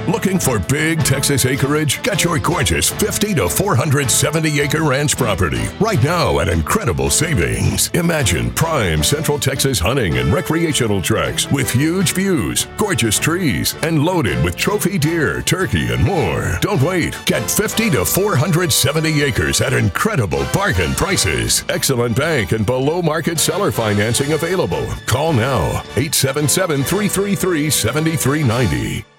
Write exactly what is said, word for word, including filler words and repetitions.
Looking for big Texas acreage? Get your gorgeous fifty to four hundred seventy acre ranch property right now at incredible savings. Imagine prime Central Texas hunting and recreational tracks with huge views, gorgeous trees, and loaded with trophy deer, turkey, and more. Don't wait. Get fifty to four hundred seventy acres at incredible bargain prices. Excellent bank and below market seller financing available. Call now, eight seven seven, three three three, seven three nine zero.